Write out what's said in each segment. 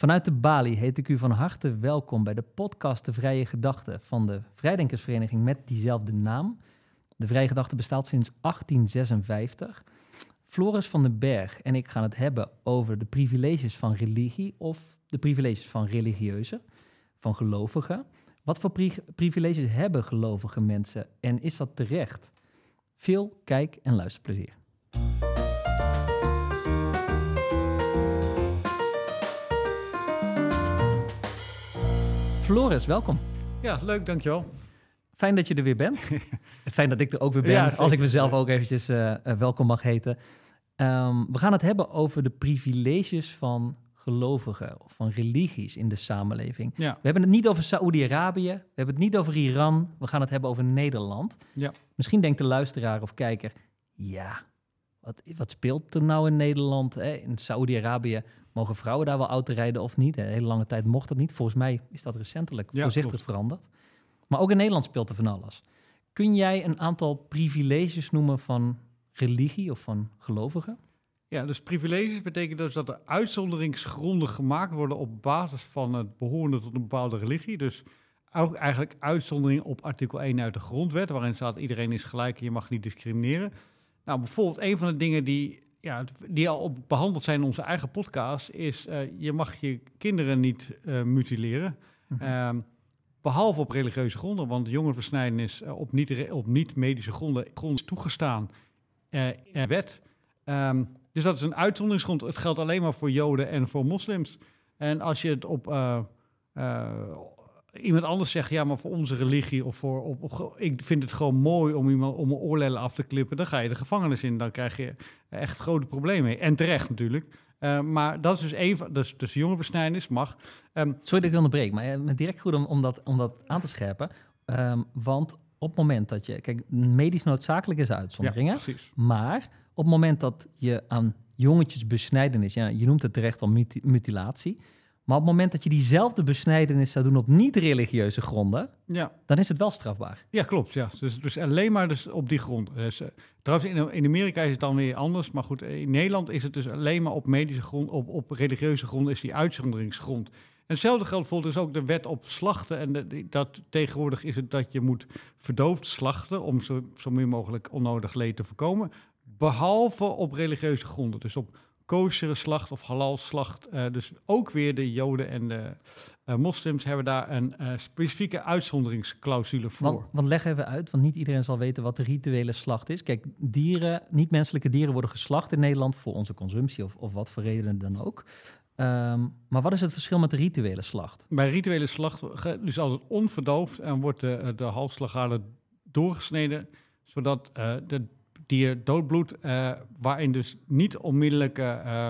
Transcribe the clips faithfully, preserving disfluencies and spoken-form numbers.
Vanuit de Bali heet ik u van harte welkom bij de podcast De Vrije Gedachte van de Vrijdenkersvereniging met diezelfde naam. De Vrije Gedachte bestaat sinds achttien zesenvijftig. Floris van den Berg en ik gaan het hebben over de privileges van religie of de privileges van religieuzen, van gelovigen. Wat voor pri- privileges hebben gelovige mensen en is dat terecht? Veel kijk- en luisterplezier. Floris, welkom. Ja, leuk, dankjewel. Fijn dat je er weer bent. Fijn dat ik er ook weer ben, Ja, als ik mezelf ook eventjes uh, uh, welkom mag heten. Um, we gaan het hebben over de privileges van gelovigen of van religies in de samenleving. Ja. We hebben het niet over Saoedi-Arabië, we hebben het niet over Iran, we gaan het hebben over Nederland. Ja. Misschien denkt de luisteraar of kijker, ja, wat, wat speelt er nou in Nederland? Hè? In Saoedi-Arabië mogen vrouwen daar wel auto rijden of niet? Een hele lange tijd mocht dat niet. Volgens mij is dat recentelijk ja, voorzichtig klopt. veranderd. Maar ook in Nederland speelt er van alles. Kun jij een aantal privileges noemen van religie of van gelovigen? Ja, dus privileges betekent dus dat er uitzonderingsgronden gemaakt worden op basis van het behoren tot een bepaalde religie. Dus ook eigenlijk uitzondering op artikel één uit de grondwet, waarin staat iedereen is gelijk en je mag niet discrimineren. Nou, bijvoorbeeld een van de dingen die, ja, die al op behandeld zijn in onze eigen podcast, is uh, je mag je kinderen niet uh, mutileren. Mm-hmm. Um, Behalve op religieuze gronden, want jongerenversnijdenis uh, op, niet, op niet-medische gronden, gronden is toegestaan uh, in wet. Um, dus dat is een uitzonderingsgrond. Het geldt alleen maar voor Joden en voor moslims. En als je het op uh, uh, iemand anders zegt, ja, maar voor onze religie of voor, op, op, ik vind het gewoon mooi om iemand om een oorlellen af te klippen, dan ga je de gevangenis in. Dan krijg je echt grote problemen mee. En terecht natuurlijk. Uh, maar dat is dus één van, dus, dus jongerenbesnijdenis mag. Um, Sorry dat ik onderbreek, maar het is direct goed om, om, dat, om dat aan te scherpen. Um, want op het moment dat je, kijk, medisch noodzakelijk is uitzondering, ja, hè? Precies. Maar op het moment dat je aan jongetjesbesnijdenis, ja, je noemt het terecht al muti- mutilatie, maar op het moment dat je diezelfde besnijdenis zou doen op niet-religieuze gronden, ja. dan is het wel strafbaar. Ja, klopt. Ja. Dus, dus alleen maar dus op die grond. Dus, uh, trouwens, in, in Amerika is het dan weer anders. Maar goed, in Nederland is het dus alleen maar op medische grond, op, op religieuze grond is die uitzonderingsgrond. En hetzelfde geldt bijvoorbeeld dus ook de wet op slachten. En de, dat, tegenwoordig is het dat je moet verdoofd slachten om zo, zo min mogelijk onnodig leed te voorkomen. Behalve op religieuze gronden. Dus op kosher slacht of halal slacht. Uh, dus ook weer de Joden en de uh, moslims hebben daar een uh, specifieke uitzonderingsclausule voor. Want, want leg even uit, want niet iedereen zal weten wat de rituele slacht is. Kijk, dieren, niet-menselijke dieren worden geslacht in Nederland voor onze consumptie of, of wat voor redenen dan ook. Um, maar wat is het verschil met de rituele slacht? Bij rituele slacht, dus altijd onverdoofd en wordt de, de halsslagader doorgesneden, zodat uh, de dier doodbloedt, uh, waarin dus niet onmiddellijk uh,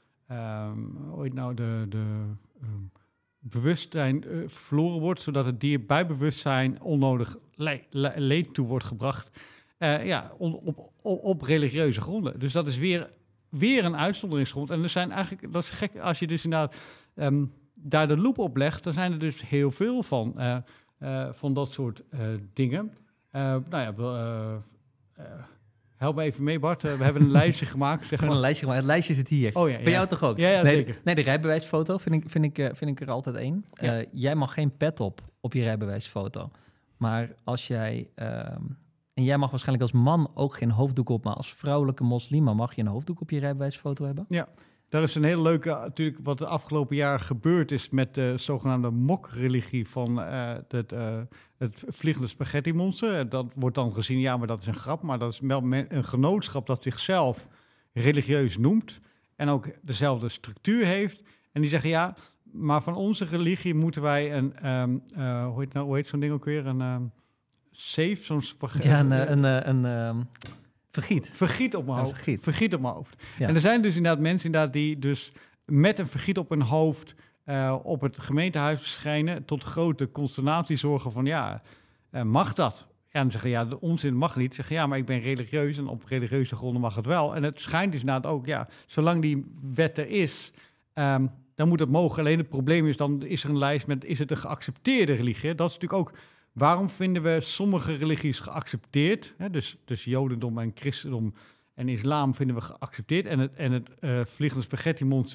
uh, hoe heet nou, de, de uh, bewustzijn uh, verloren wordt, zodat het dier bij bewustzijn onnodig le- le- leed toe wordt gebracht. Uh, ja, on, op, op, op religieuze gronden. Dus dat is weer, weer een uitzonderingsgrond. En er zijn eigenlijk, dat is gek, als je dus inderdaad um, daar de loep op legt, dan zijn er dus heel veel van, uh, uh, van dat soort uh, dingen. Uh, nou ja, uh, uh, help me even mee, Bart. Uh, we hebben een lijstje gemaakt. Zeg maar. Een lijstje gemaakt. Het lijstje zit hier. Oh, ja, Bij ja. jou toch ook? Ja, ja nee, zeker. Nee, de rijbewijsfoto vind ik, vind ik, uh, vind ik er altijd één. Ja. Uh, jij mag geen pet op op je rijbewijsfoto. Maar als jij... Uh, en jij mag waarschijnlijk als man ook geen hoofddoek op, maar als vrouwelijke moslima mag je een hoofddoek op je rijbewijsfoto hebben? Ja. Daar is een hele leuke, natuurlijk, wat de afgelopen jaar gebeurd is met de zogenaamde mokreligie van uh, het, uh, het vliegende spaghetti monster. Dat wordt dan gezien, ja, maar dat is een grap, maar dat is wel een genootschap dat zichzelf religieus noemt en ook dezelfde structuur heeft. En die zeggen, ja, maar van onze religie moeten wij een, um, uh, hoe heet nou, hoe heet zo'n ding ook weer, een um, safe, zo'n spaghetti. Ja, een, een, een, een, een vergiet. Vergiet op mijn hoofd. Ja, vergiet. vergiet op mijn hoofd. Ja. En er zijn dus inderdaad mensen inderdaad die dus met een vergiet op hun hoofd uh, op het gemeentehuis verschijnen, tot grote consternatie zorgen van, ja, uh, mag dat? Ja, en dan zeggen, ja, de onzin mag niet. Zeggen, ja, maar ik ben religieus en op religieuze gronden mag het wel. En het schijnt dus inderdaad ook, ja, zolang die wet er is, um, dan moet het mogen. Alleen het probleem is, dan is er een lijst met, is het een geaccepteerde religie? Dat is natuurlijk ook, waarom vinden we sommige religies geaccepteerd? Hè? Dus, dus jodendom en christendom en islam vinden we geaccepteerd. En het, en het uh, vliegende spaghetti monster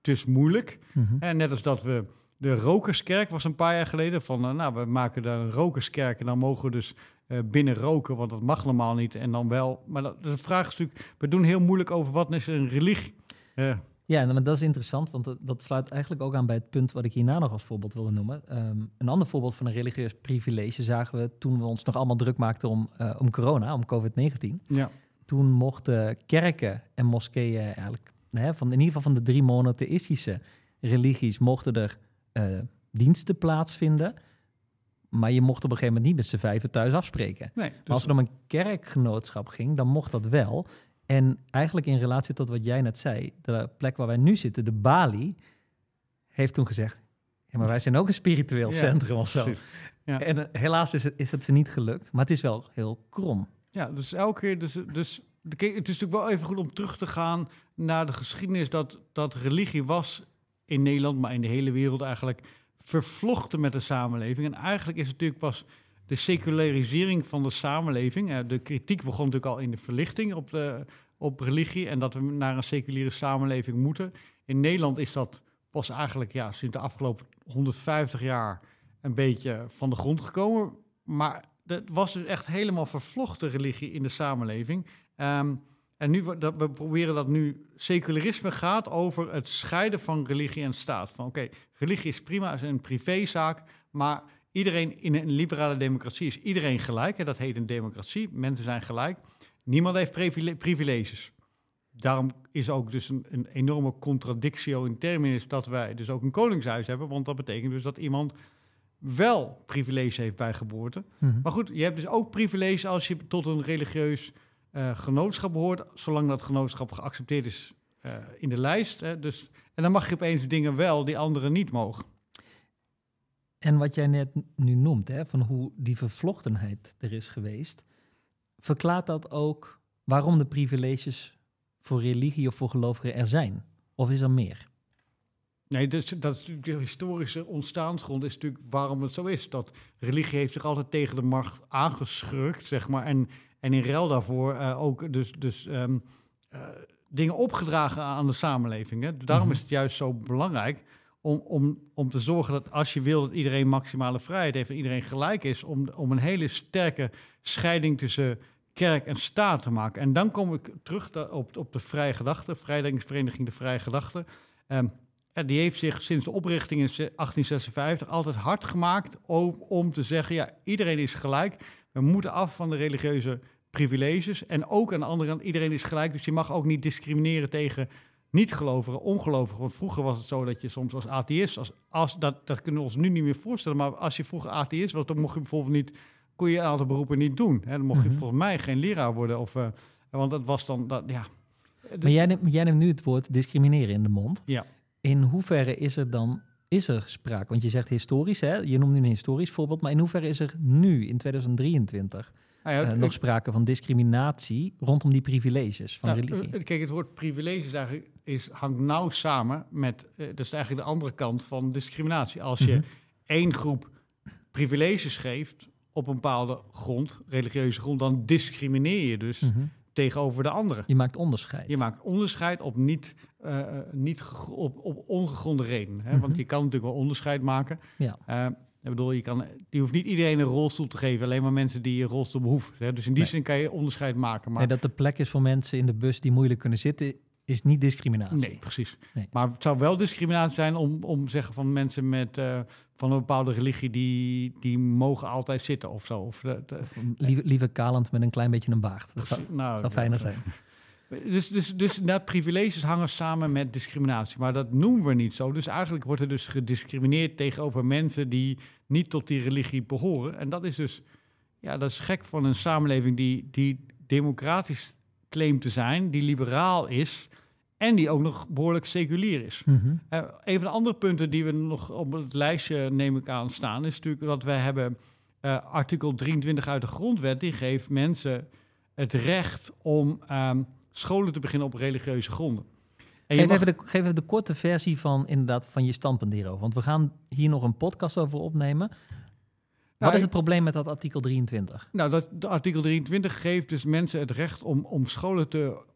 dus moeilijk. Mm-hmm. En net als dat we... De rokerskerk was een paar jaar geleden van... Uh, nou, we maken daar een rokerskerk en dan mogen we dus uh, binnen roken... want dat mag normaal niet en dan wel. Maar dat, de vraag is natuurlijk... We doen heel moeilijk over wat is een religie. Uh. Ja, maar dat is interessant, want dat, dat sluit eigenlijk ook aan bij het punt... wat ik hierna nog als voorbeeld wilde noemen. Um, een ander voorbeeld van een religieus privilege zagen we... toen we ons nog allemaal druk maakten om, uh, om corona, om covid negentien. Ja. Toen mochten kerken en moskeeën eigenlijk... Hè, van, in ieder geval van de drie monotheïstische religies... mochten er uh, diensten plaatsvinden... maar je mocht op een gegeven moment niet met z'n vijven thuis afspreken. Nee, dus... Maar als het om een kerkgenootschap ging, dan mocht dat wel... En eigenlijk in relatie tot wat jij net zei, de plek waar wij nu zitten, de Bali, heeft toen gezegd, ja, maar wij zijn ook een spiritueel ja, centrum of zo. Ja. En uh, helaas is het, is het ze niet gelukt, maar het is wel heel krom. Ja, dus elke keer, dus, dus het is natuurlijk wel even goed om terug te gaan naar de geschiedenis dat, dat religie was in Nederland, maar in de hele wereld eigenlijk vervlochten met de samenleving. En eigenlijk is het natuurlijk pas de secularisering van de samenleving. De kritiek begon natuurlijk al in de verlichting op, de, op religie en dat we naar een seculiere samenleving moeten. In Nederland is dat pas eigenlijk ja, sinds de afgelopen honderdvijftig jaar een beetje van de grond gekomen. Maar het was dus echt helemaal vervlochten religie in de samenleving. Um, en nu, dat, we proberen dat nu... Secularisme gaat over het scheiden van religie en staat. Van oké, okay, religie is prima, is een privézaak, maar... Iedereen in een liberale democratie is iedereen gelijk. Hè? Dat heet een democratie. Mensen zijn gelijk. Niemand heeft privile- privileges. Daarom is ook dus een, een enorme contradictio in terminis dat wij dus ook een koningshuis hebben. Want dat betekent dus dat iemand wel privileges heeft bij geboorte. Mm-hmm. Maar goed, je hebt dus ook privileges als je tot een religieus uh, genootschap behoort. Zolang dat genootschap geaccepteerd is uh, in de lijst. Hè? Dus, en dan mag je opeens dingen wel die anderen niet mogen. En wat jij net nu noemt, hè, van hoe die vervlochtenheid er is geweest, verklaart dat ook waarom de privileges voor religie of voor gelovigen er zijn? Of is er meer? Nee, dus, dat is natuurlijk de historische ontstaansgrond, is natuurlijk waarom het zo is. Dat religie heeft zich altijd tegen de macht aangeschurkt, zeg maar, en, en in ruil daarvoor uh, ook dus, dus um, uh, dingen opgedragen aan de samenleving. Hè. Daarom mm-hmm. is het juist zo belangrijk Om, om, om te zorgen dat als je wil dat iedereen maximale vrijheid heeft en iedereen gelijk is, om, om een hele sterke scheiding tussen kerk en staat te maken. En dan kom ik terug da- op, op de Vrije Gedachte, Vrijdenkingsvereniging De Vrije Gedachte. Um, en die heeft zich sinds de oprichting in achttien zesenvijftig altijd hard gemaakt om, om te zeggen, ja, iedereen is gelijk. We moeten af van de religieuze privileges. En ook aan de andere kant, iedereen is gelijk, dus je mag ook niet discrimineren tegen niet-gelovigen, ongelovigen. Want vroeger was het zo dat je soms als atheïst, als, als, dat, dat kunnen we ons nu niet meer voorstellen, maar als je vroeger atheïst was, dan mocht je bijvoorbeeld niet, kon je een aantal beroepen niet doen. Hè? Dan mocht je mm-hmm. volgens mij geen leraar worden. Of, uh, want dat was dan, dat, ja. Maar jij neemt, jij neemt nu het woord discrimineren in de mond. Ja. In hoeverre is er dan, is er sprake? Want je zegt historisch, hè? Je noemt nu een historisch voorbeeld, maar in hoeverre is er nu, in tweeduizend drieëntwintig... Nou ja, uh, nog sprake van discriminatie rondom die privileges van nou, religie? Kijk, het woord privileges eigenlijk is, hangt nauw samen met, uh, dat is eigenlijk de andere kant van discriminatie. Als je mm-hmm. één groep privileges geeft op een bepaalde grond, religieuze grond, dan discrimineer je dus mm-hmm. tegenover de anderen. Je maakt onderscheid. Je maakt onderscheid op niet, uh, niet ge- op, op ongegronde redenen. Hè? Mm-hmm. Want je kan natuurlijk wel onderscheid maken. Ja. Uh, Ik bedoel, je, kan, je hoeft niet iedereen een rolstoel te geven, alleen maar mensen die een rolstoel behoeven. Hè? Dus in die nee. zin kan je onderscheid maken. Maar... Nee, dat er plek is voor mensen in de bus die moeilijk kunnen zitten, is niet discriminatie. Nee, precies. Nee. Maar het zou wel discriminatie zijn om, om zeggen van mensen met uh, van een bepaalde religie, die, die mogen altijd zitten of zo. Of, de, de, of liever, liever kalend met een klein beetje een baard. Dat zou, nou, zou fijner zijn. Dus, dus, dus inderdaad, privileges hangen samen met discriminatie. Maar dat noemen we niet zo. Dus eigenlijk wordt er dus gediscrimineerd tegenover mensen die niet tot die religie behoren. En dat is dus, ja, dat is gek van een samenleving die, die democratisch claimt te zijn, die liberaal is en die ook nog behoorlijk seculier is. Mm-hmm. Uh, een van de andere punten die we nog op het lijstje, neem ik aan, staan, is natuurlijk dat we hebben uh, artikel drieëntwintig uit de grondwet, die geeft mensen het recht om um, scholen te beginnen op religieuze gronden. En geef, mag... even de, geef even de korte versie van, inderdaad, van je standpunt hierover. Want we gaan hier nog een podcast over opnemen. Wat nou, is het ik... probleem met dat artikel drieëntwintig? Nou, dat de artikel drieëntwintig geeft dus mensen het recht om, om scholen te,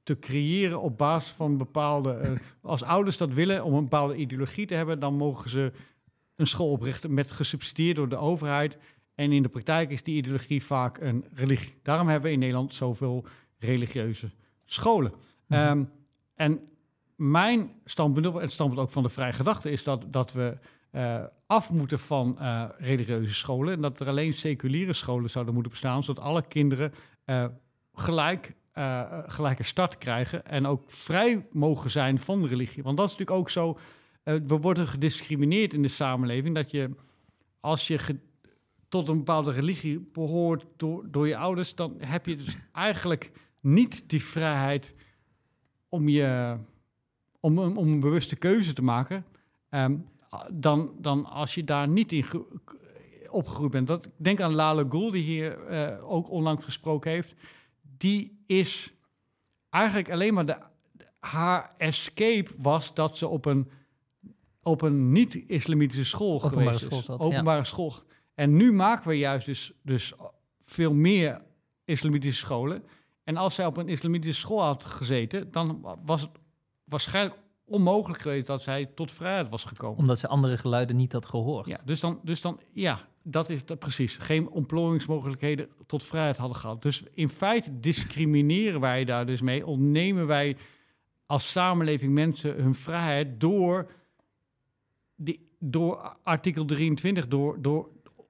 te creëren op basis van bepaalde... Uh, als ouders dat willen om een bepaalde ideologie te hebben, dan mogen ze een school oprichten met gesubsidieerd door de overheid. En in de praktijk is die ideologie vaak een religie. Daarom hebben we in Nederland zoveel religieuze scholen. Mm-hmm. Um, en mijn standpunt, en het standpunt ook van de Vrije Gedachte, is dat, dat we uh, af moeten van uh, religieuze scholen. En dat er alleen seculiere scholen zouden moeten bestaan, zodat alle kinderen uh, gelijk, uh, gelijke start krijgen en ook vrij mogen zijn van de religie. Want dat is natuurlijk ook zo, uh, we worden gediscrimineerd in de samenleving, dat je, als je ge- tot een bepaalde religie behoort door, door je ouders, dan heb je dus eigenlijk niet die vrijheid om je... Om, om een bewuste keuze te maken, um, dan, dan als je daar niet in ge- opgegroeid bent. Dat, denk aan Lale Gül, die hier uh, ook onlangs gesproken heeft. Die is eigenlijk alleen maar de, haar escape was dat ze op een, op een niet-islamitische school Openbare geweest school is. zat, Openbare ja. school. En nu maken we juist dus, dus veel meer islamitische scholen. En als zij op een islamitische school had gezeten, dan was het waarschijnlijk onmogelijk geweest dat zij tot vrijheid was gekomen. Omdat ze andere geluiden niet had gehoord. Ja, dus dan, dus dan ja, dat is dat precies. Geen ontplooiingsmogelijkheden tot vrijheid hadden gehad. Dus in feite discrimineren wij daar dus mee. Ontnemen wij als samenleving mensen hun vrijheid door, die, door artikel drieëntwintig, door, door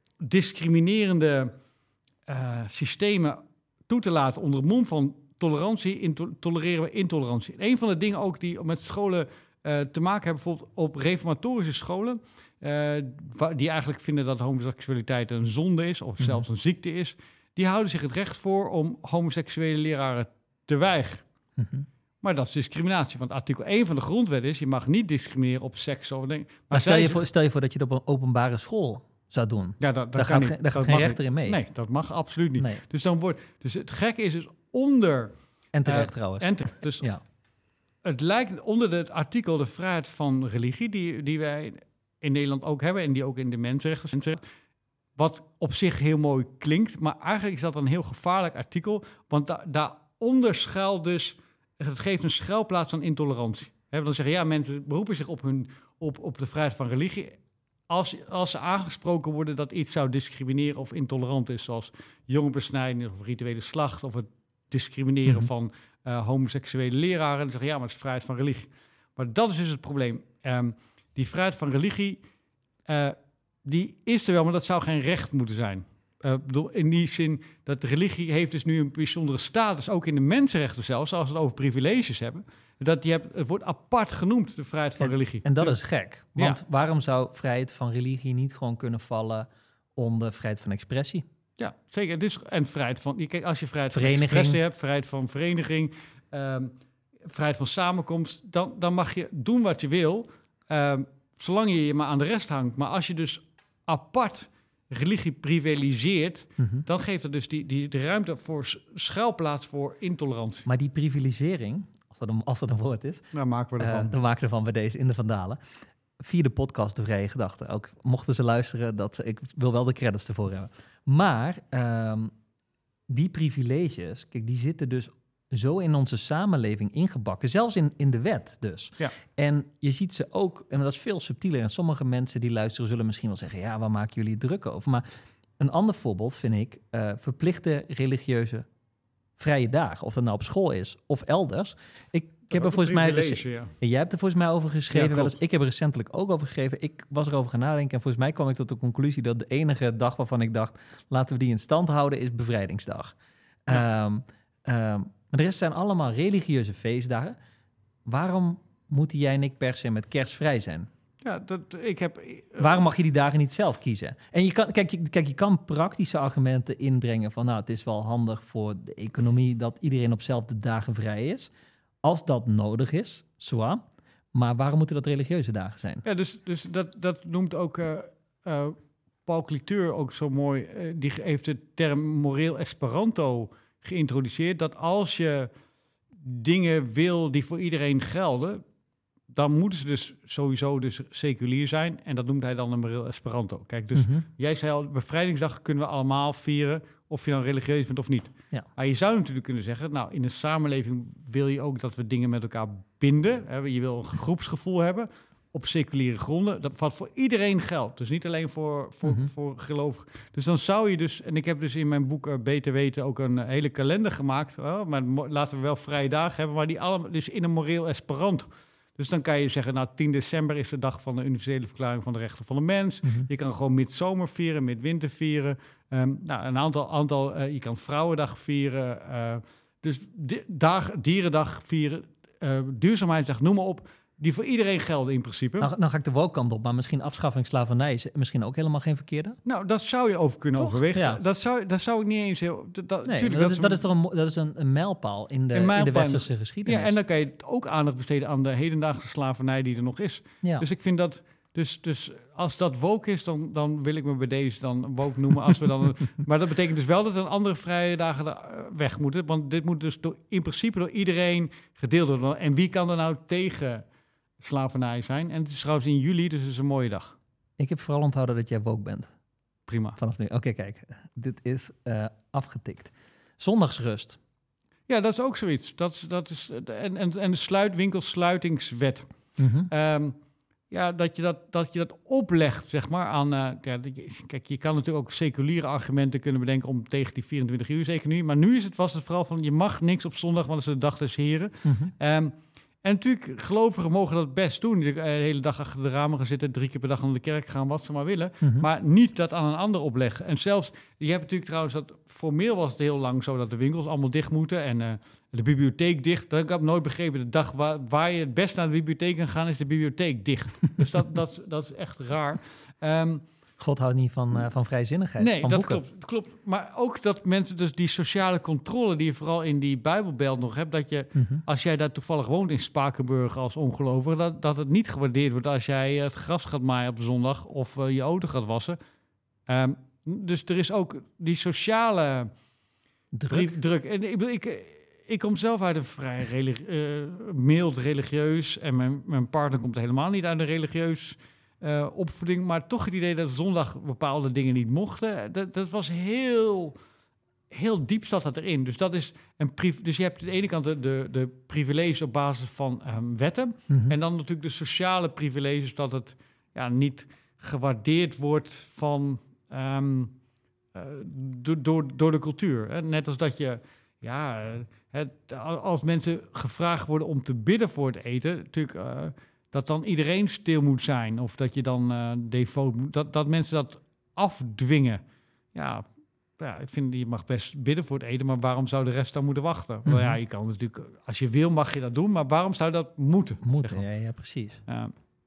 discriminerende uh, systemen toe te laten onder het mom van tolerantie, into- tolereren we intolerantie. Een van de dingen ook die met scholen uh, te maken hebben, bijvoorbeeld op reformatorische scholen, uh, die eigenlijk vinden dat homoseksualiteit een zonde is, of mm-hmm. zelfs een ziekte is, die houden zich het recht voor om homoseksuele leraren te weigeren. Mm-hmm. Maar dat is discriminatie, want artikel één van de grondwet is, je mag niet discrimineren op seks. Of dingen. Maar, maar stel, je zich... voor, stel je voor dat je dat op een openbare school zou doen. Ja, dat, dat daar kan gaat, niet. daar gaat dat geen rechter in mee. Nee, dat mag absoluut niet. Nee. Dus, dan wordt, dus het gekke is dus onder... En terecht uh, trouwens. En te, dus ja. Het lijkt onder het artikel de vrijheid van religie, die, die wij in Nederland ook hebben en die ook in de mensenrechten, wat op zich heel mooi klinkt, maar eigenlijk is dat een heel gevaarlijk artikel, want da, daaronder schuilt dus, het geeft een schuilplaats aan intolerantie. He, dan zeggen ja, mensen beroepen zich op, hun, op, op de vrijheid van religie. Als, als ze aangesproken worden dat iets zou discrimineren of intolerant is, zoals jongenbesnijdenis of rituele slacht of het discrimineren mm-hmm. van uh, homoseksuele leraren. Dan zeggen ja, maar het is vrijheid van religie. Maar dat is dus het probleem. Um, die vrijheid van religie, uh, die is er wel, maar dat zou geen recht moeten zijn. Uh, bedoel, in die zin dat de religie heeft dus nu een bijzondere status, ook in de mensenrechten zelfs, als we het over privileges hebben. Dat die hebt, het wordt apart genoemd, de vrijheid van en, religie. En dat is gek. Want ja. waarom zou vrijheid van religie niet gewoon kunnen vallen onder vrijheid van expressie? Ja, zeker. Dus, en vrijheid van... Kijk, als je vrijheid vereniging. van expressie hebt, vrijheid van vereniging, um, vrijheid van samenkomst, dan, dan mag je doen wat je wil, um, zolang je je maar aan de rest hangt. Maar als je dus apart religie privilegeert, mm-hmm. dan geeft dat dus die, die, de ruimte voor schuilplaats voor intolerantie. Maar die privilegiering, als dat een, als dat een woord is, nou, maken we ervan. Uh, dan maken we ervan bij deze in de Vandalen. Via de podcast De Vrije Gedachte. Ook mochten ze luisteren, dat ik wil wel de credits ervoor hebben. Maar um, die privileges, kijk, die zitten dus zo in onze samenleving ingebakken. Zelfs in, in de wet dus. Ja. En je ziet ze ook, en dat is veel subtieler. En sommige mensen die luisteren zullen misschien wel zeggen, ja, waar maken jullie druk over? Maar een ander voorbeeld vind ik uh, verplichte religieuze vrije dagen. Of dat nou op school is of elders. Ik, ik heb er volgens mij... Rec- ja. Jij hebt er volgens mij over geschreven. Ja, wel eens. Ik heb er recentelijk ook over geschreven. Ik was erover gaan nadenken. En volgens mij kwam ik tot de conclusie dat de enige dag waarvan ik dacht, laten we die in stand houden, is Bevrijdingsdag. Ja. Um, um, maar de rest zijn allemaal religieuze feestdagen. Waarom moeten jij en ik per se met kerst vrij zijn? Ja, dat, ik heb... Uh, Waarom mag je die dagen niet zelf kiezen? En je kan, kijk, je, kijk, je kan praktische argumenten inbrengen van, nou, het is wel handig voor de economie dat iedereen op dezelfde dagen vrij is. Als dat nodig is, zwaar. Maar waarom moeten dat religieuze dagen zijn? Ja, dus, dus dat, dat noemt ook uh, uh, Paul Cliteur ook zo mooi. Uh, die heeft de term moreel Esperanto geïntroduceerd. Dat als je dingen wil die voor iedereen gelden, dan moeten ze dus sowieso dus seculier zijn. En dat noemt hij dan een moreel Esperanto. Kijk, dus mm-hmm. jij zei al, Bevrijdingsdag kunnen we allemaal vieren, of je dan religieus bent of niet. Ja. Maar je zou natuurlijk kunnen zeggen, nou, in een samenleving wil je ook dat we dingen met elkaar binden. Hè? Je wil een groepsgevoel hebben op seculiere gronden. Dat wat voor iedereen geldt. Dus niet alleen voor, voor, Mm-hmm. voor geloof. Dus dan zou je dus, en ik heb dus in mijn boek uh, Beter Weten ook een uh, hele kalender gemaakt. Uh, maar mo- laten we wel vrije dagen hebben, maar die allemaal dus in een moreel esperanto. Dus dan kan je zeggen, nou, tien december is de dag van de universele verklaring van de rechten van de mens. Mm-hmm. Je kan gewoon midzomer vieren, midwinter vieren. Um, nou, een aantal, aantal uh, je kan Vrouwendag vieren. Uh, dus di- dag, Dierendag vieren, uh, duurzaamheidsdag, noem maar op. Die voor iedereen gelden in principe. Nou, nou ga ik de woke-kant op, maar misschien afschaffing slavernij is misschien ook helemaal geen verkeerde? Nou, dat zou je over kunnen Toch? overwegen. Ja. Dat, zou, dat zou ik niet eens heel... Dat, dat, Nee, tuurlijk, dat, dat, is, dat is toch een, mo- dat is een, een mijlpaal in de, Een in de mijlpaal. westerse geschiedenis. Ja, en dan kan je ook aandacht besteden aan de hedendaagse slavernij die er nog is. Ja. Dus ik vind dat... Dus, dus als dat woke is, dan, dan wil ik me bij deze dan woke noemen. Als we dan, maar dat betekent dus wel dat een andere vrije dagen er, uh, weg moeten. Want dit moet dus door, in principe door iedereen gedeeld worden. En wie kan er nou tegen slavernij zijn? En het is trouwens in juli, dus het is een mooie dag. Ik heb vooral onthouden dat jij woke bent. Prima. Vanaf nu. Oké, kijk. Dit is uh, afgetikt. Zondagsrust. Ja, dat is ook zoiets. Dat is, dat is, en, en, en de sluitwinkelsluitingswet. Mm-hmm. Um, ja, dat je dat, dat je dat oplegt, zeg maar, aan... Uh, ja, kijk, je kan natuurlijk ook seculiere argumenten kunnen bedenken om tegen die vierentwintig uur-economie. Maar nu is het, was het vooral van, je mag niks op zondag, want het is de dag des heren. Mm-hmm. Um, en natuurlijk, gelovigen mogen dat best doen. De hele dag achter de ramen gaan zitten, drie keer per dag naar de kerk gaan, wat ze maar willen. Mm-hmm. Maar niet dat aan een ander opleggen. En zelfs, je hebt natuurlijk trouwens, dat formeel was het heel lang zo dat de winkels allemaal dicht moeten en uh, de bibliotheek dicht. Dat heb ik nooit begrepen. De dag waar, waar je het best naar de bibliotheek kan gaan, is de bibliotheek dicht. Dus dat, dat, dat is echt raar. Um, God houdt niet van, uh, van vrijzinnigheid, nee, van dat boeken. klopt, klopt. Maar ook dat mensen dus die sociale controle die je vooral in die Bijbelbelt nog hebt, dat je, Mm-hmm. als jij daar toevallig woont in Spakenburg als ongelovige, dat, dat het niet gewaardeerd wordt als jij het gras gaat maaien op zondag of uh, je auto gaat wassen. Um, dus er is ook die sociale Druk. brief, druk. En ik, ik, ik kom zelf uit een vrij religi- uh, mild religieus en mijn, mijn partner komt helemaal niet uit een religieus Uh, opvoeding, maar toch het idee dat zondag bepaalde dingen niet mochten. Dat, dat was heel, heel diep zat dat erin. Dus dat is een priv- Dus je hebt aan de ene kant de, de, de privileges op basis van um, wetten. Mm-hmm. En dan natuurlijk de sociale privileges dat het ja, niet gewaardeerd wordt van um, uh, do- door, door de cultuur. Hè? Net als dat je, ja, het, als mensen gevraagd worden om te bidden voor het eten, natuurlijk. Uh, dat dan iedereen stil moet zijn. Of dat je dan uh, devoot moet... Dat, dat mensen dat afdwingen. Ja, ja, ik vind, je mag best bidden voor het eten, maar waarom zou de rest dan moeten wachten? Mm-hmm. Nou ja, je kan natuurlijk... Als je wil, mag je dat doen, maar waarom zou dat moeten? Moeten, zeg maar. ja, ja, precies. Uh,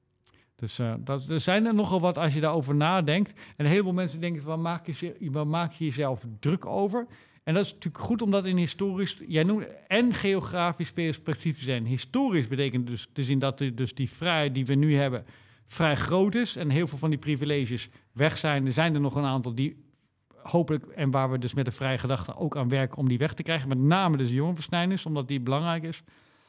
dus uh, dat, er zijn er nogal wat als je daarover nadenkt. En een heleboel mensen denken, waar maak je, waar maak je jezelf druk over? En dat is natuurlijk goed om dat in historisch... Jij noemt en geografisch perspectief te zijn. Historisch betekent dus te zien dat de, dus die vrijheid die we nu hebben vrij groot is. En heel veel van die privileges weg zijn. Er zijn er nog een aantal die hopelijk... en waar we dus met de vrije gedachte ook aan werken om die weg te krijgen. Met name dus de jongerenversnijdenis, omdat die belangrijk is.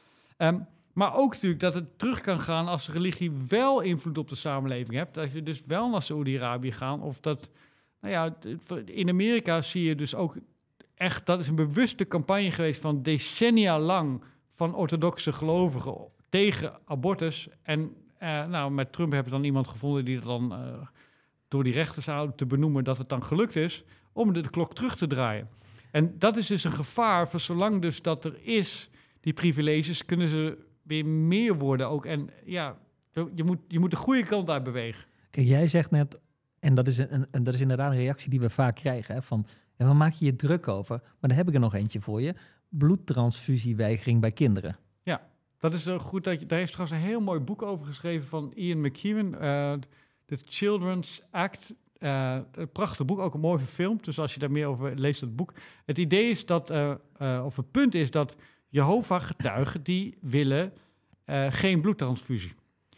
Um, maar ook natuurlijk dat het terug kan gaan als de religie wel invloed op de samenleving hebt. Dat je dus wel naar Saoedi-Arabië gaat. Of dat... Nou ja, in Amerika zie je dus ook... Echt, dat is een bewuste campagne geweest van decennia lang van orthodoxe gelovigen tegen abortus. En uh, nou, met Trump hebben ze dan iemand gevonden die dan uh, door die rechters zou te benoemen dat het dan gelukt is om de, de klok terug te draaien. En dat is dus een gevaar, voor zolang dus dat er is, die privileges, kunnen ze weer meer worden ook. En ja, je moet, je moet de goede kant uit bewegen. Kijk, jij zegt net, en dat is, een, een, dat is inderdaad een reactie die we vaak krijgen, hè, van... En waar maak je je druk over? Maar dan heb ik er nog eentje voor je. Bloedtransfusieweigering bij kinderen. Ja, dat is uh, goed. Dat je, daar heeft trouwens een heel mooi boek over geschreven van Ian McEwan. Uh, The Children's Act. Uh, een prachtig boek, ook een mooi verfilmd. Dus als je daar meer over leest, het boek. Het idee is dat, uh, uh, of het punt is dat Jehovah-getuigen die willen uh, geen bloedtransfusie.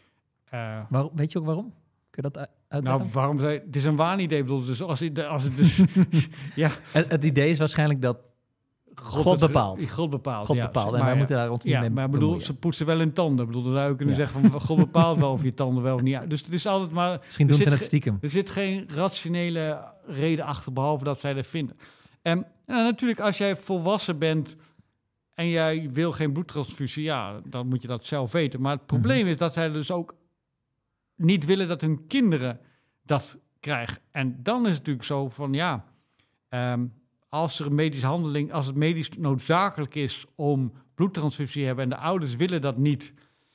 Uh, Waar, weet je ook waarom? Kun je dat uitleggen? Nou, waarom zei het is een waanidee, bedoel, dus als het, als het dus, ja. Het, het idee is waarschijnlijk dat God, God bepaalt. God bepaalt, God ja. bepaalt. En maar wij ja, moeten daar ons niet ja, mee maar bemoeien. bedoel, ze poetsen wel hun tanden. Bedoel, dan zou je kunnen Ja. zeggen van God bepaalt wel of je tanden wel of niet uit. Dus het is altijd maar... Misschien doen ze zit het ge- stiekem. Er zit geen rationele reden achter, behalve dat zij dat vinden. En, en natuurlijk, als jij volwassen bent en jij wil geen bloedtransfusie, ja, dan moet je dat zelf weten. Maar het probleem mm-hmm. is dat zij dus ook niet willen dat hun kinderen dat krijgen. En dan is het natuurlijk zo van, ja, um, als er een medische handeling, als het medisch noodzakelijk is om bloedtransfusie te hebben en de ouders willen dat niet,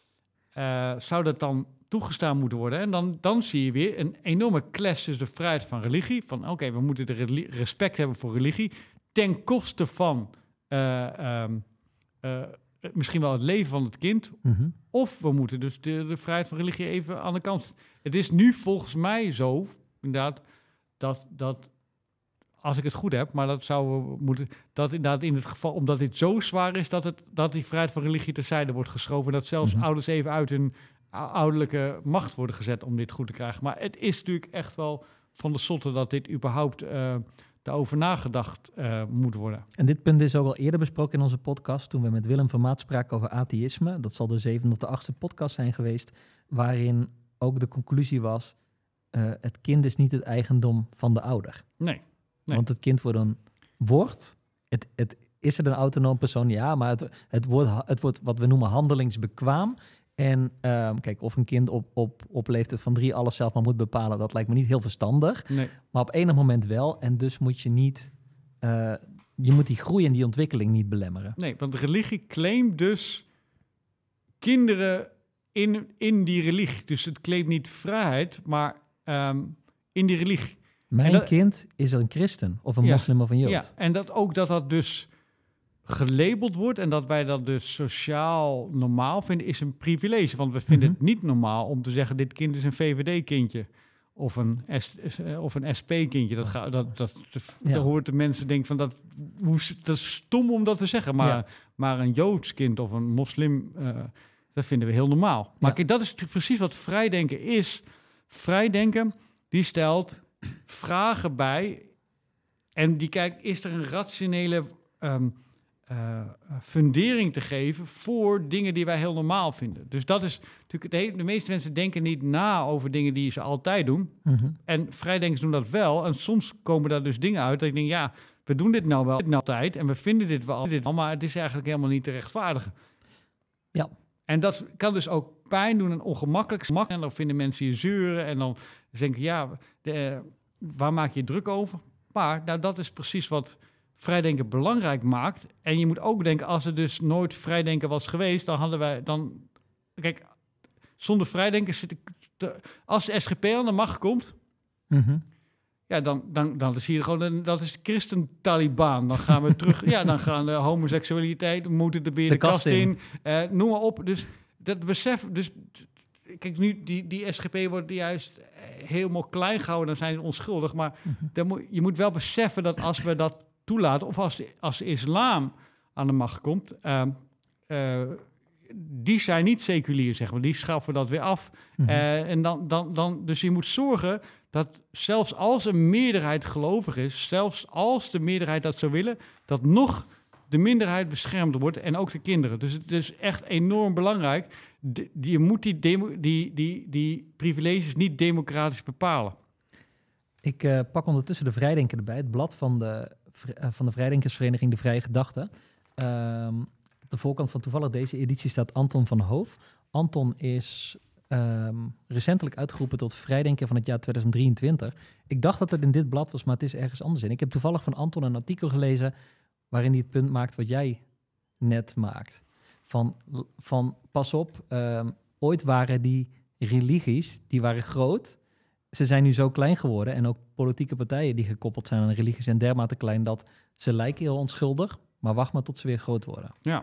uh, zou dat dan toegestaan moeten worden. En dan, dan zie je weer een enorme clash tussen de vrijheid van religie, van oké, okay, we moeten de reli- respect hebben voor religie, ten koste van uh, um, uh, misschien wel het leven van het kind, mm-hmm. of we moeten dus de, de vrijheid van religie even aan de kant zetten. Het is nu volgens mij zo, inderdaad, dat, dat als ik het goed heb, maar dat zouden we moeten, dat inderdaad in het geval, omdat dit zo zwaar is, dat, het, dat die vrijheid van religie terzijde wordt geschoven, dat zelfs mm-hmm. ouders even uit hun ouderlijke macht worden gezet om dit goed te krijgen. Maar het is natuurlijk echt wel van de zotte dat dit überhaupt uh, daarover nagedacht uh, moet worden. En dit punt is ook al eerder besproken in onze podcast, toen we met Willem van Maat spraken over atheïsme. Dat zal de zevende of de achtste podcast zijn geweest, waarin ook de conclusie was, uh, het kind is niet het eigendom van de ouder. Nee. nee. Want het kind wordt een woord. Het, het, is het een autonoom persoon? Ja, maar het, het, wordt, het wordt wat we noemen handelingsbekwaam. En um, kijk, of een kind op, op, op leeftijd van drie alles zelf maar moet bepalen, dat lijkt me niet heel verstandig. Nee. Maar op enig moment wel. En dus moet je niet, uh, je moet die groei en die ontwikkeling niet belemmeren. Nee, want de religie claimt dus kinderen in, in die religie. Dus het claimt niet vrijheid, maar um, in die religie. Mijn dat, kind is een christen of een ja, moslim of een jood. Ja, en dat ook dat dat dus gelabeld wordt en dat wij dat dus sociaal normaal vinden, is een privilege. Want we vinden mm-hmm. het niet normaal om te zeggen, dit kind is een V V D-kindje of een, S, of een S P-kindje. Dat, dat, dat, dat, ja. dat hoort de mensen denken van, dat, dat is stom om dat te zeggen. Maar, ja. maar een Joods kind of een moslim, uh, dat vinden we heel normaal. Maar ja. kijk, dat is precies wat vrijdenken is. Vrijdenken, die stelt vragen bij en die kijkt, is er een rationele Um, Uh, fundering te geven voor dingen die wij heel normaal vinden. Dus dat is natuurlijk, de, de meeste mensen denken niet na over dingen die ze altijd doen. Mm-hmm. En vrijdenkers doen dat wel. En soms komen daar dus dingen uit dat ik denk, ja, we doen dit nou wel dit nou altijd en we vinden dit wel, dit wel, maar het is eigenlijk helemaal niet te rechtvaardigen. Ja. En dat kan dus ook pijn doen en ongemakkelijk. En dan vinden mensen je zeuren en dan denken, ja, de, waar maak je je druk over? Maar nou, dat is precies wat vrijdenken belangrijk maakt. En je moet ook denken, als er dus nooit vrijdenken was geweest, dan hadden wij dan... Kijk, zonder vrijdenken zit ik... Te, als de S G P aan de macht komt, mm-hmm. ja, dan, dan, dan is hier gewoon... Een, dat is de christen-Taliban. Dan gaan we terug... ja, dan gaan de homoseksualiteit, moeten er weer de, de kast in. in uh, noem maar op. Dus dat besef... Dus, kijk, nu, die, die S G P wordt juist helemaal klein gehouden, dan zijn ze onschuldig. Maar mm-hmm. dan moet, je moet wel beseffen dat als we dat toelaten, of als de, als de islam aan de macht komt, uh, uh, die zijn niet seculier, zeg maar. Die schaffen dat weer af. Mm-hmm. Uh, en dan, dan, dan, dus je moet zorgen dat zelfs als een meerderheid gelovig is, zelfs als de meerderheid dat zou willen, dat nog de minderheid beschermd wordt en ook de kinderen. Dus het is echt enorm belangrijk. De, die, je moet die, demo, die, die, die privileges niet democratisch bepalen. Ik uh, pak ondertussen de Vrijdenker erbij, het blad van de van de Vrijdenkersvereniging De Vrije Gedachte. Um, op de voorkant van toevallig deze editie staat Anton van Hoof. Anton is um, recentelijk uitgeroepen tot Vrijdenker van het jaar twintig drieëntwintig. Ik dacht dat het in dit blad was, maar het is ergens anders in. Ik heb toevallig van Anton een artikel gelezen waarin hij het punt maakt wat jij net maakt. Van, van pas op, um, ooit waren die religies, die waren groot. Ze zijn nu zo klein geworden en ook politieke partijen die gekoppeld zijn aan religie zijn dermate klein dat ze lijken heel onschuldig, maar wacht maar tot ze weer groot worden. Ja.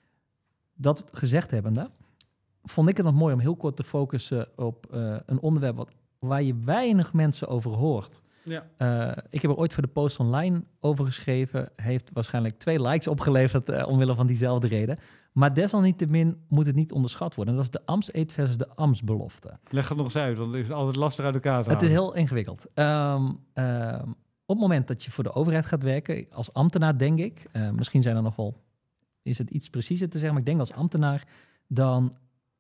Dat gezegd hebbende, vond ik het nog mooi om heel kort te focussen op uh, een onderwerp wat, waar je weinig mensen over hoort. Ja. Uh, ik heb er ooit voor de Post Online over geschreven, heeft waarschijnlijk twee likes opgeleverd uh, omwille van diezelfde reden. Maar desalniettemin moet het niet onderschat worden. En dat is de ambtseed versus de ambtsbelofte. Leg het nog eens uit, want het is altijd lastig uit elkaar te halen. Het is heel ingewikkeld. Um, um, op het moment dat je voor de overheid gaat werken, als ambtenaar denk ik, uh, misschien zijn er nog wel, is het iets preciezer te zeggen, maar ik denk als ambtenaar, dan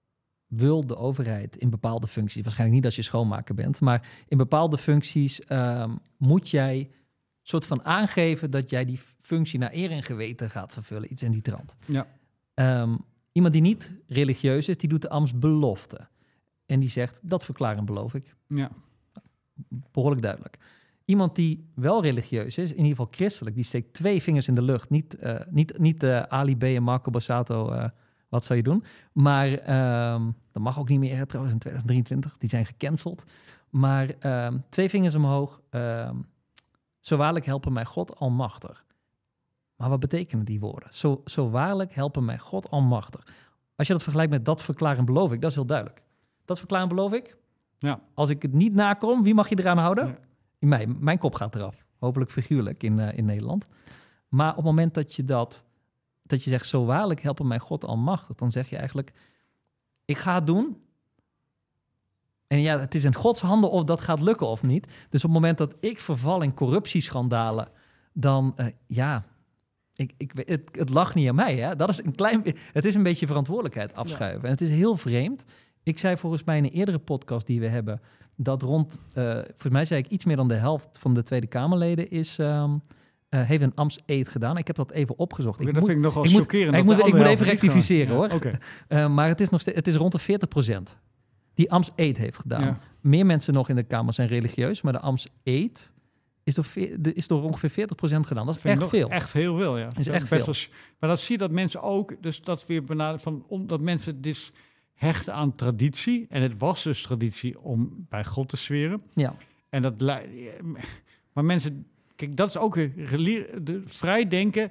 wil de overheid in bepaalde functies, waarschijnlijk niet als je schoonmaker bent, maar in bepaalde functies um, moet jij soort van aangeven dat jij die functie naar eer en geweten gaat vervullen. Iets in die trant. Ja. Um, iemand die niet religieus is, die doet de ambtsbelofte. En die zegt, dat verklaar en beloof ik. Ja. Behoorlijk duidelijk. Iemand die wel religieus is, in ieder geval christelijk, die steekt twee vingers in de lucht. Niet, uh, niet, niet uh, Ali B en Marco Borsato, uh, wat zou je doen? Maar um, dat mag ook niet meer, trouwens, in twintig drieëntwintig. Die zijn gecanceld. Maar um, twee vingers omhoog. Um, zo waarlijk helpen mij God almachtig. Maar wat betekenen die woorden? Zo, zo waarlijk helpen mij God almachtig. Als je dat vergelijkt met dat verklaar en beloof ik, dat is heel duidelijk. Dat verklaar en beloof ik. Ja. Als ik het niet nakom, wie mag je eraan houden? Ja. In mij, mijn kop gaat eraf. Hopelijk figuurlijk in, uh, in Nederland. Maar op het moment dat je dat, dat je zegt, zo waarlijk helpen mij God almachtig, dan zeg je eigenlijk, ik ga het doen. En ja, het is in Gods handen of dat gaat lukken of niet. Dus op het moment dat ik verval in corruptieschandalen, dan uh, ja, ik, ik, het, het lag niet aan mij. Hè? Dat is een klein, het is een beetje verantwoordelijkheid afschuiven. Ja. En het is heel vreemd. Ik zei volgens mij in een eerdere podcast die we hebben, dat rond, uh, volgens mij zei ik iets meer dan de helft van de Tweede Kamerleden is, um, uh, heeft een ambtseed gedaan. Ik heb dat even opgezocht. Okay, ik dat moet, vind ik nogal ik chockerend. Moet, ik moet, ik moet even rectificeren, ja, hoor. Okay. Uh, maar het is, nog steeds, het is rond de veertig procent die ambtseed heeft gedaan. Ja. Meer mensen nog in de Kamer zijn religieus, maar de ambtseed is door, is door ongeveer veertig procent gedaan. Dat is echt veel. Echt heel veel, ja. Dat is dat echt is veel. Wel, maar dat zie je dat mensen ook, dus dat weer benaderen van, om, dat mensen dus hechten aan traditie. En het was dus traditie om bij God te zweren. Ja. En dat, maar mensen, kijk, dat is ook de vrijdenken.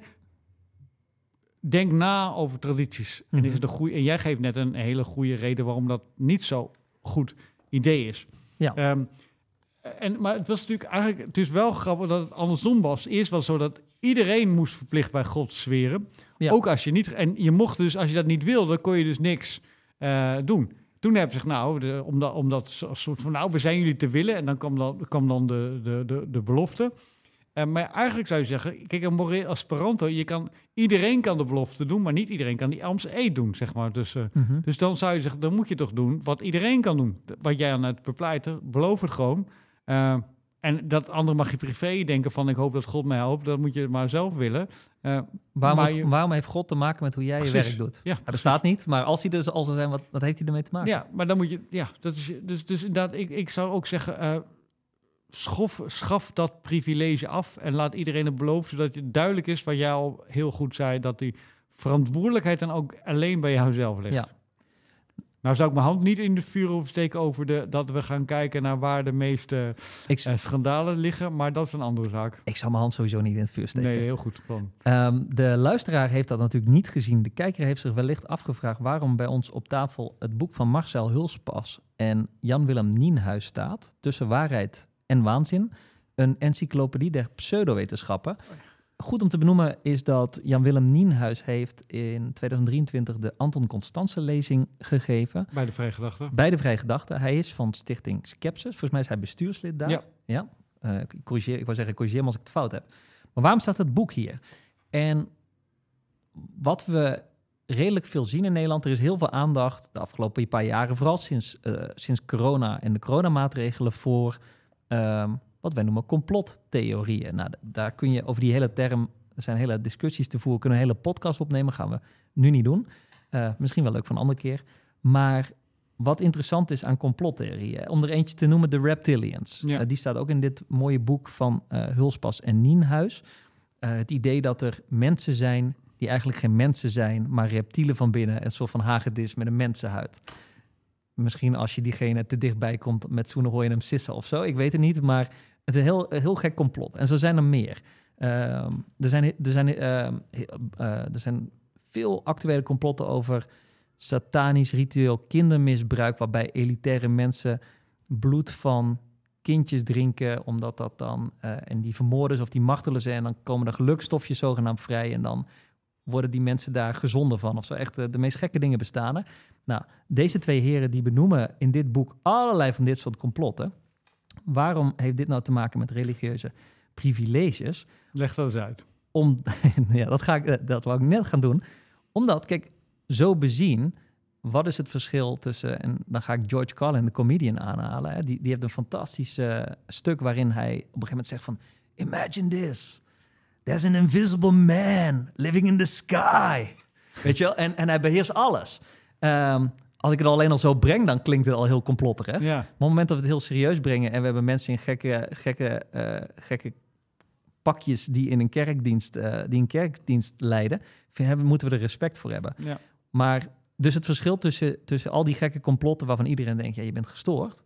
Denk na over tradities. Mm-hmm. En, is het een goeie, en jij geeft net een hele goede reden waarom dat niet zo goed idee is. Ja. Um, en, maar het was natuurlijk eigenlijk, het is wel grappig dat het andersom was. Eerst was het zo dat iedereen moest verplicht bij God zweren. Ja. Ook als je niet, en je mocht dus, als je dat niet wilde, kon je dus niks uh, doen. Toen hebben ze gezegd, nou, de, omdat, omdat soort van, nou, we zijn jullie te willen. En dan kwam dan, kwam dan de, de, de, de belofte. Uh, maar eigenlijk zou je zeggen, kijk, een moreel aspiranto, je kan, iedereen kan de belofte doen, maar niet iedereen kan die ambtseed doen, zeg maar. Dus, uh, mm-hmm. dus dan zou je zeggen, dan moet je toch doen wat iedereen kan doen. Wat jij aan het bepleiten, beloof het gewoon. Uh, en dat andere mag je privé denken van, ik hoop dat God mij helpt, dat moet je maar zelf willen. Uh, waarom, maar het, je, waarom heeft God te maken met hoe jij precies, je werk doet? Ja, er staat niet, maar als hij dus al zou zijn, wat, wat heeft hij ermee te maken? Ja, maar dan moet je, ja, dat is, dus, dus inderdaad, ik, ik zou ook zeggen, uh, Schof, schaf dat privilege af en laat iedereen het beloven, zodat het duidelijk is, wat jij al heel goed zei, dat die verantwoordelijkheid dan ook alleen bij jouzelf ligt. Ja. Nou zou ik mijn hand niet in de vuur hoeven steken over de, dat we gaan kijken naar waar de meeste ik, uh, schandalen liggen, maar dat is een andere zaak. Ik zou mijn hand sowieso niet in het vuur steken. Nee, heel goed plan. Um, de luisteraar heeft dat natuurlijk niet gezien. De kijker heeft zich wellicht afgevraagd waarom bij ons op tafel het boek van Marcel Hulspas en Jan-Willem Nienhuis staat, Tussen waarheid en waanzin, een encyclopedie der pseudowetenschappen. Goed om te benoemen is dat Jan-Willem Nienhuis heeft in twintig drieëntwintig de Anton Constanze lezing gegeven. Bij de Vrije Gedachte. Bij de Vrije Gedachte. Hij is van Stichting Skepsis. Volgens mij is hij bestuurslid daar. Ja. ja? Uh, ik, corrigeer, ik wou zeggen, corrigeer me als ik het fout heb. Maar waarom staat het boek hier? En wat we redelijk veel zien in Nederland, er is heel veel aandacht de afgelopen paar jaren, vooral sinds, uh, sinds corona en de coronamaatregelen voor um, wat wij noemen complottheorieën. Nou, daar kun je over die hele term, er zijn hele discussies te voeren, kunnen een hele podcast opnemen, gaan we nu niet doen. Uh, misschien wel leuk voor een andere keer. Maar wat interessant is aan complottheorieën, om er eentje te noemen, de reptilians. Ja. Uh, die staat ook in dit mooie boek van uh, Hulspas en Nienhuis. Uh, het idee dat er mensen zijn die eigenlijk geen mensen zijn, maar reptielen van binnen, een soort van hagedis met een mensenhuid. Misschien als je diegene te dichtbij komt met zoenen hoor je hem sissen of zo. Ik weet het niet, maar het is een heel, heel gek complot. En zo zijn er meer. Uh, er, zijn, er, zijn, uh, uh, er zijn veel actuele complotten over satanisch ritueel kindermisbruik, waarbij elitaire mensen bloed van kindjes drinken, omdat dat dan, uh, en die vermoorden ze of die martelen ze en dan komen er gelukstofjes zogenaamd vrij en dan worden die mensen daar gezonder van of zo. Echt uh, de meest gekke dingen bestaan er. Nou, deze twee heren die benoemen in dit boek allerlei van dit soort complotten. Waarom heeft dit nou te maken met religieuze privileges? Leg dat eens uit. Om, ja, dat, ga ik, dat wou ik net gaan doen. Omdat, kijk, zo bezien, wat is het verschil tussen, en dan ga ik George Carlin, de comedian, aanhalen. Hè? Die, die heeft een fantastisch uh, stuk waarin hij op een gegeven moment zegt van, imagine this. There's an invisible man living in the sky. Weet je wel? En, en hij beheerst alles. Um, als ik het alleen al zo breng, dan klinkt het al heel complottig, hè? Ja. Maar op het moment dat we het heel serieus brengen... en we hebben mensen in gekke, gekke, uh, gekke pakjes die in een kerkdienst, uh, die een kerkdienst leiden... Hebben, moeten we er respect voor hebben. Ja. Maar dus het verschil tussen, tussen al die gekke complotten... waarvan iedereen denkt, ja, je bent gestoord...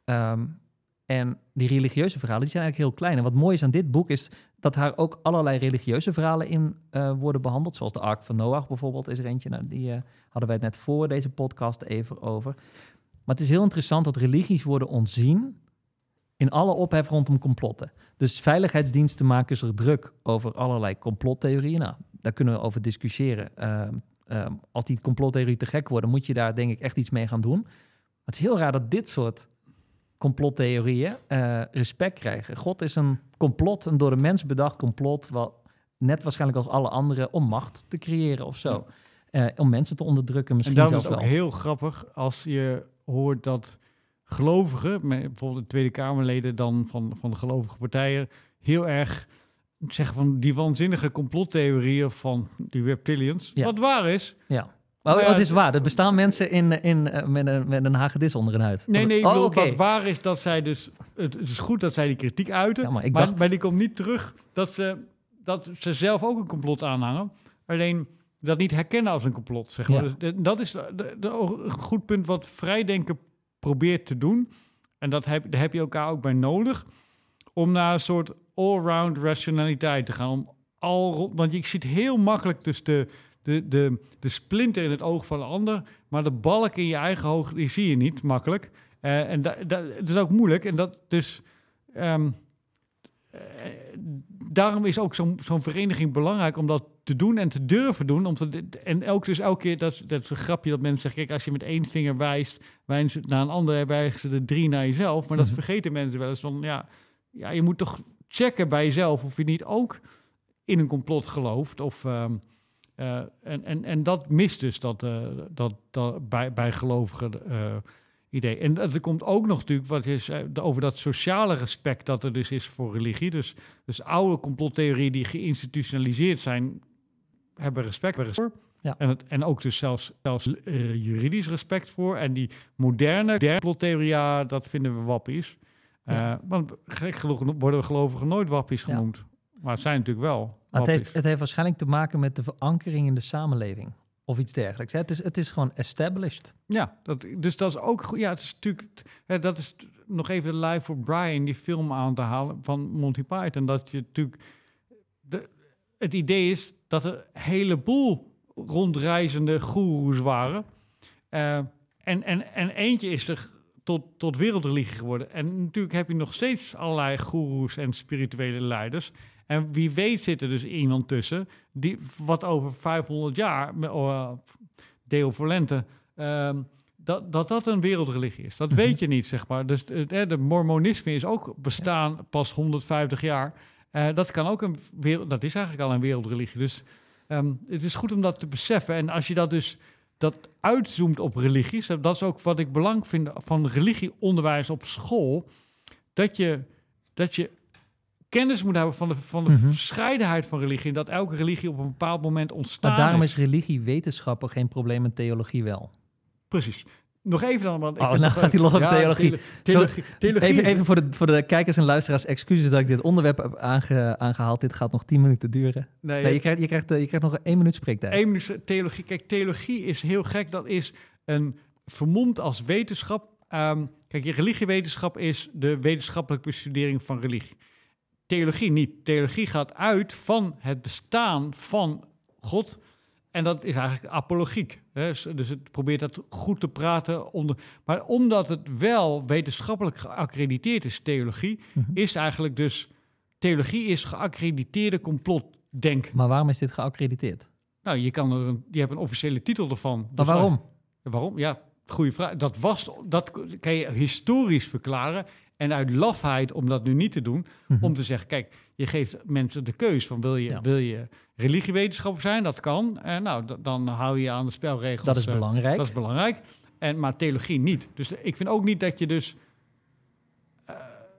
Um, en die religieuze verhalen, die zijn eigenlijk heel klein. En wat mooi is aan dit boek is dat daar ook allerlei religieuze verhalen in uh, worden behandeld. Zoals de Ark van Noach bijvoorbeeld is er eentje. Nou, die uh, hadden wij het net voor deze podcast even over. Maar het is heel interessant dat religies worden ontzien in alle ophef rondom complotten. Dus veiligheidsdiensten maken zich druk over allerlei complottheorieën. Nou, daar kunnen we over discussiëren. Uh, uh, als die complottheorieën te gek worden, moet je daar denk ik echt iets mee gaan doen. Maar het is heel raar dat dit soort complottheorieën uh, respect krijgen. God is een complot, een door de mens bedacht complot, wat net waarschijnlijk als alle andere om macht te creëren of zo. Uh, om mensen te onderdrukken misschien zelfs wel. En daarom is het ook heel grappig als je hoort dat gelovigen, bijvoorbeeld de Tweede Kamerleden dan van, van de gelovige partijen, heel erg zeggen van die waanzinnige complottheorieën van die reptilians. Ja. Wat waar is. Ja. Oh, ja, het is waar. Er bestaan mensen in, in, uh, met, een, met een hagedis onder hun huid. Nee, nee, ik oh, bedoel, okay. wat waar is dat zij dus... Het is goed dat zij die kritiek uiten, ja, maar, ik maar, dacht... maar die komt niet terug dat ze, dat ze zelf ook een complot aanhangen. Alleen dat niet herkennen als een complot, zeg maar. Ja. Dus dat is de, de, de, een goed punt wat vrijdenken probeert te doen. En dat heb, daar heb je elkaar ook bij nodig. Om naar een soort all-round rationaliteit te gaan. Om al, want je ziet heel makkelijk dus de... De, de, de splinter in het oog van de ander, maar de balk in je eigen oog, die zie je niet makkelijk. Uh, en da, da, dat is ook moeilijk. En dat dus, um, uh, daarom is ook zo'n, zo'n vereniging belangrijk om dat te doen en te durven doen. Om te, en ook dus elke keer, dat, dat is een grapje dat mensen zeggen, kijk, als je met één vinger wijst, wijzen ze naar een ander, wijzen ze de drie naar jezelf. Maar dat Mm-hmm. vergeten mensen wel eens van, ja, ja, je moet toch checken bij jezelf of je niet ook in een complot gelooft of... Um, Uh, en, en, en dat mist dus dat, uh, dat, dat bij, bij gelovigen uh, idee. En er komt ook nog natuurlijk wat is uh, over dat sociale respect dat er dus is voor religie. Dus, dus oude complottheorieën die geïnstitutionaliseerd zijn, hebben respect voor. Ja. En, het, en ook dus zelfs, zelfs uh, juridisch respect voor. En die moderne, moderne complottheorie, ja, dat vinden we wappies. Uh, ja. Want gek genoeg worden gelovigen nooit wappies genoemd. Ja. Maar het zijn natuurlijk wel. Maar het heeft, het heeft waarschijnlijk te maken met de verankering in de samenleving. Of iets dergelijks. Het is, het is gewoon established. Ja, dat, dus dat is ook goed. Ja, het is natuurlijk... Hè, dat is nog even Live for Brian, die film aan te halen van Monty Python. Dat je natuurlijk... De, het idee is dat er een heleboel rondreizende goeroes waren. Uh, en, en, en eentje is er tot, tot wereldreligie geworden. En natuurlijk heb je nog steeds allerlei goeroes en spirituele leiders... En wie weet zit er dus iemand tussen... die wat over vijfhonderd jaar... Uh, Deo Volente... Uh, dat, dat dat een wereldreligie is. Dat weet je niet, zeg maar. Dus uh, de mormonisme is ook bestaan ja. pas honderdvijftig jaar. Uh, dat kan ook een wereld... Dat is eigenlijk al een wereldreligie. Dus um, het is goed om dat te beseffen. En als je dat dus... dat uitzoomt op religies... dat is ook wat ik belangrijk vind... van religieonderwijs op school... dat je... Dat je kennis moet hebben van de, van de mm-hmm. verscheidenheid van religie. Dat elke religie op een bepaald moment ontstaan is. Maar daarom is religie wetenschappen geen probleem en theologie wel. Precies. Nog even dan, want... Ik oh, nou nog, gaat hij los op ja, theologie. Theolo- theologie, Zo, theologie even even voor, de, voor de kijkers en luisteraars, excuses dat ik dit onderwerp heb aange, aangehaald. Dit gaat nog tien minuten duren. Nee, nee je, krijgt, je, krijgt, je krijgt nog één minuut spreektijd. Eén minuut theologie. Kijk, theologie is heel gek. Dat is een vermomd als wetenschap. Um, kijk, je religiewetenschap is de wetenschappelijke bestudering van religie. Theologie niet. Theologie gaat uit van het bestaan van God. En dat is eigenlijk apologiek. Hè? Dus het probeert dat goed te praten. Onder, maar omdat het wel wetenschappelijk geaccrediteerd is, theologie... Mm-hmm. is eigenlijk dus... Theologie is geaccrediteerde complotdenken. Maar waarom is dit geaccrediteerd? Nou, je, kan er een, je hebt een officiële titel ervan. Maar dus waarom? Dat, waarom? Ja, goede vraag. Dat, was, dat kan je historisch verklaren... En uit lafheid om dat nu niet te doen, mm-hmm. om te zeggen, kijk, je geeft mensen de keus van wil je, ja. wil je religiewetenschapper zijn, dat kan. En nou, d- dan hou je aan de spelregels. Dat is uh, belangrijk. Dat is belangrijk. En, maar theologie niet. Dus ik vind ook niet dat je dus... Uh,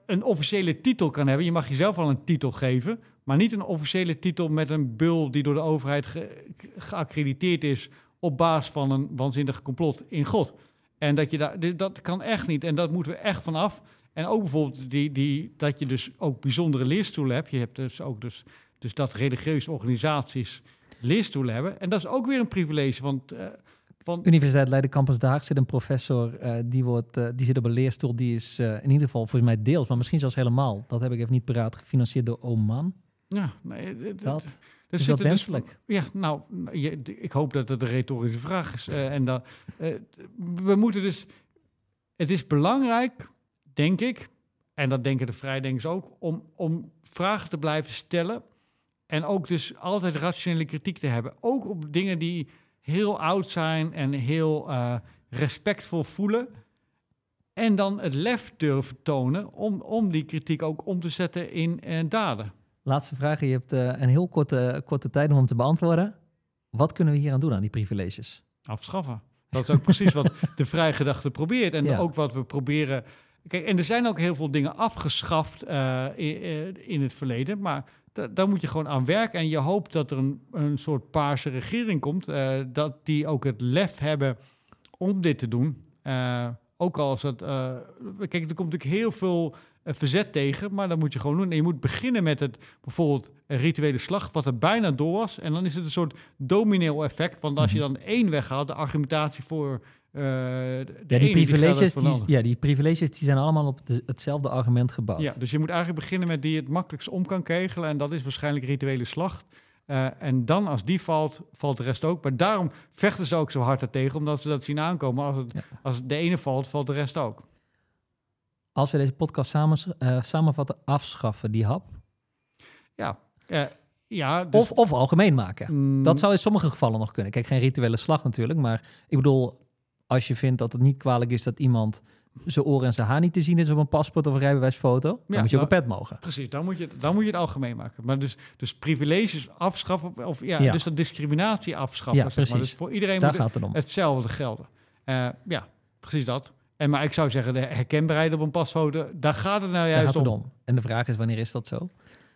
een officiële titel kan hebben. Je mag jezelf wel een titel geven, maar niet een officiële titel met een bul die door de overheid ge- geaccrediteerd is op basis van een waanzinnig complot in God. En dat je daar, dat kan echt niet. En dat moeten we echt vanaf. En ook bijvoorbeeld die, die, dat je dus ook bijzondere leerstoelen hebt. Je hebt dus ook dus, dus dat religieuze organisaties leerstoelen hebben. En dat is ook weer een privilege, want... Uh, van... Universiteit Leiden Campus Daag zit een professor, uh, die, wordt, uh, die zit op een leerstoel. Die is uh, in ieder geval volgens mij deels, maar misschien zelfs helemaal. Dat heb ik even niet paraat, gefinancierd door Oman. Ja, nee, d- dat. Dus is dat wenselijk? Dus, ja, nou, je, ik hoop dat het een retorische vraag is. Uh, en dat, uh, we moeten dus... Het is belangrijk, denk ik, en dat denken de vrijdenkers ook, om, om vragen te blijven stellen en ook dus altijd rationele kritiek te hebben. Ook op dingen die heel oud zijn en heel uh, respectvol voelen. En dan het lef durven tonen om, om die kritiek ook om te zetten in uh, daden. Laatste vraag. Je hebt uh, een heel korte, korte tijd om hem te beantwoorden. Wat kunnen we hier aan doen aan die privileges? Afschaffen. Dat is ook precies wat de vrijgedachte probeert. En ja. ook wat we proberen... Kijk, en er zijn ook heel veel dingen afgeschaft uh, in, in het verleden. Maar da- daar moet je gewoon aan werken. En je hoopt dat er een, een soort paarse regering komt. Uh, dat die ook het lef hebben om dit te doen. Uh, ook als het... Uh, kijk, er komt natuurlijk heel veel uh, verzet tegen. Maar dat moet je gewoon doen. En je moet beginnen met het bijvoorbeeld een rituele slag, wat er bijna door was. En dan is het een soort domino-effect. Want als je dan één weghaalt, de argumentatie voor... Uh, de ja, die ene, privileges, die die, ja, die privileges die zijn allemaal op de, hetzelfde argument gebouwd. Ja, dus je moet eigenlijk beginnen met die het makkelijkst om kan kegelen. En dat is waarschijnlijk rituele slacht. Uh, en dan als die valt, valt de rest ook. Maar daarom vechten ze ook zo hard ertegen, omdat ze dat zien aankomen. Als, het, ja. als de ene valt, valt de rest ook. Als we deze podcast samen, uh, samenvatten, afschaffen die hap. Ja, uh, ja dus, of, of algemeen maken. Mm, dat zou in sommige gevallen nog kunnen. Kijk, geen rituele slag natuurlijk. Maar ik bedoel, als je vindt dat het niet kwalijk is dat iemand zijn oren en zijn haar niet te zien is op een paspoort of een rijbewijsfoto, dan ja, moet je ook dan, op pet mogen. Precies, dan moet je, dan moet je het algemeen maken. Maar dus, dus privileges afschaffen, of ja, ja. dus dat discriminatie afschaffen. Ja, zeg maar. Dus voor iedereen Daar moet gaat het om. hetzelfde gelden. Uh, ja, precies dat. En maar ik zou zeggen, de herkenbaarheid op een pasfoto, daar gaat het nou juist daar gaat het om. om. En de vraag is, wanneer is dat zo?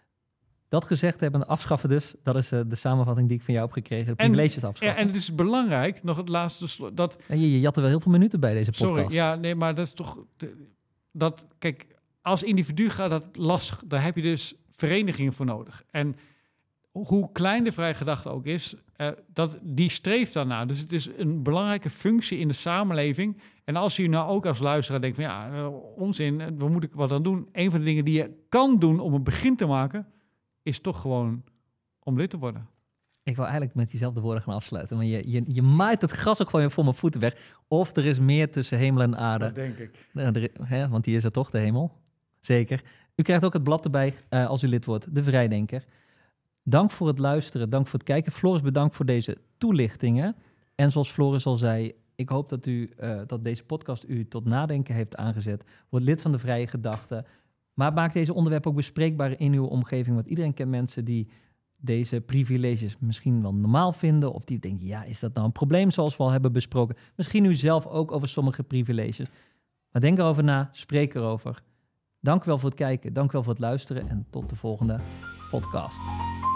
Dat gezegd hebben, afschaffen dus, dat is uh, de samenvatting die ik van jou heb gekregen. De privileges en, afschaffen. Ja, en het is belangrijk, nog het laatste... Slo- dat, ja, je, je jat er wel heel veel minuten bij deze podcast. Sorry, ja, nee, maar dat is toch... Dat, kijk, als individu gaat dat lastig. Daar heb je dus verenigingen voor nodig. En hoe klein de vrijgedachte ook is, uh, dat, die streeft daarna. Dus het is een belangrijke functie in de samenleving. En als je nou ook als luisteraar denkt van ja, uh, onzin, waar moet ik wat aan doen? Een van de dingen die je kan doen om een begin te maken, is toch gewoon om lid te worden. Ik wil eigenlijk met diezelfde woorden gaan afsluiten. Maar je, je, je maait het gras ook gewoon voor mijn voeten weg. Of er is meer tussen hemel en aarde. Dat denk ik. Er, hè, want die is er toch, de hemel. Zeker. U krijgt ook het blad erbij uh, als u lid wordt, De Vrijdenker. Dank voor het luisteren, dank voor het kijken. Floris, bedankt voor deze toelichtingen. En zoals Floris al zei, ik hoop dat, u, uh, dat deze podcast u tot nadenken heeft aangezet. Word lid van De Vrije Gedachte. Maar maak deze onderwerpen ook bespreekbaar in uw omgeving. Want iedereen kent mensen die deze privileges misschien wel normaal vinden. Of die denken, ja, is dat nou een probleem zoals we al hebben besproken? Misschien u zelf ook over sommige privileges. Maar denk erover na, spreek erover. Dank u wel voor het kijken, dank u wel voor het luisteren. En tot de volgende podcast.